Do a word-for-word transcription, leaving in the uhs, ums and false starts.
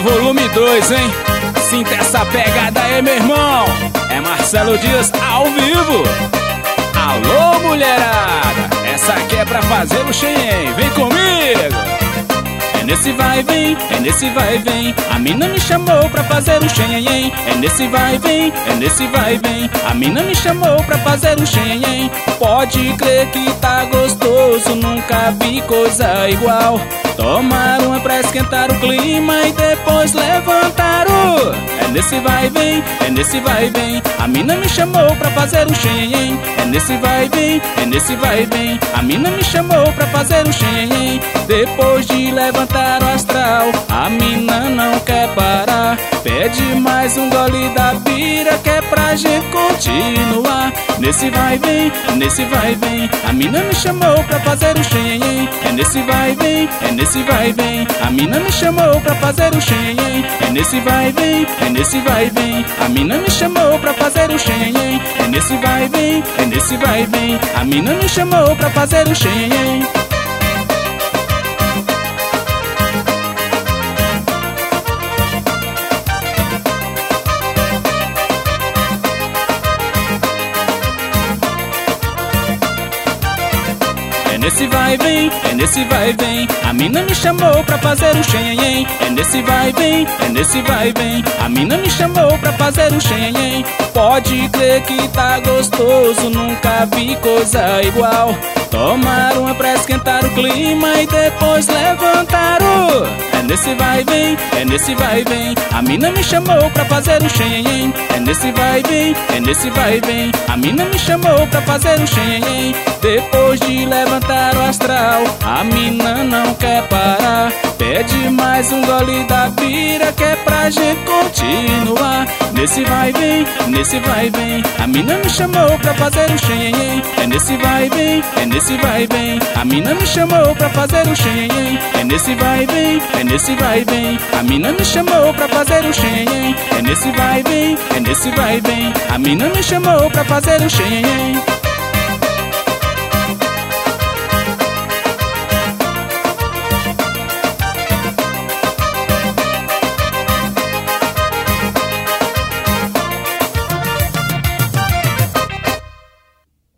volume dois, hein? Sinta essa pegada aí, meu irmão. É Marcelo Dias ao vivo. Alô, mulherada, essa aqui é pra fazer o Xenhen. Vem comigo. É nesse vai e vem, é nesse vai e vem. A mina me chamou pra fazer o Xenhen. É nesse vai e vem, é nesse vai e vem. A mina me chamou pra fazer o Xenhen. Pode crer que tá gostoso, nunca vi coisa igual. Tomaram uma pra esquentar o clima e depois levantaram. É nesse vai e vem, é nesse vai e vem. A mina me chamou pra fazer o Xenhen. É nesse vai e vem, é nesse vai e vem. A mina me chamou pra fazer o Xenhen. Depois de levantar o astral, a mina não quer parar. Pede mais um gole da bira que é pra gente continuar. Nesse vai e vem, nesse vai e vem. A mina me chamou pra fazer o Xenhen. É nesse vai e vem, é nesse vai e vem. A mina me chamou pra fazer o Xenhen. É nesse vai e vem, é nesse vai e vem. A mina me chamou pra fazer o Xenhen. É nesse vai e vem, é nesse vai e vem. A mina me chamou pra fazer o Xenhen. É nesse vai e vem, é nesse vai e vem. A mina me chamou pra fazer o Xenhen. É nesse vai e vem, é nesse vai e vem. A mina me chamou pra fazer o Xenhen. Pode crer que tá gostoso, nunca vi coisa igual. Tomaram uma pra esquentar o clima e depois levantaram. É nesse vai e vem, é nesse vai e vem. A mina me chamou pra fazer o Xenhen. É nesse vai e vem, é nesse vai e vem. A mina me chamou pra fazer o Xenhen. Depois de levantar o astral, a mina não quer parar. Pede mais um gole da bira que é pra gente continuar. Nesse vai e vem, nesse vai e vem. A mina me chamou pra fazer o Xenhen. É nesse vai e vem, é nesse vai e vem. A mina me chamou pra fazer o Xenhen. É nesse vai e vem, é nesse vai e vem. A mina me chamou pra fazer o Xenhen. É nesse vai e vem, é nesse vai e vem. A mina me chamou pra fazer o Xenhen.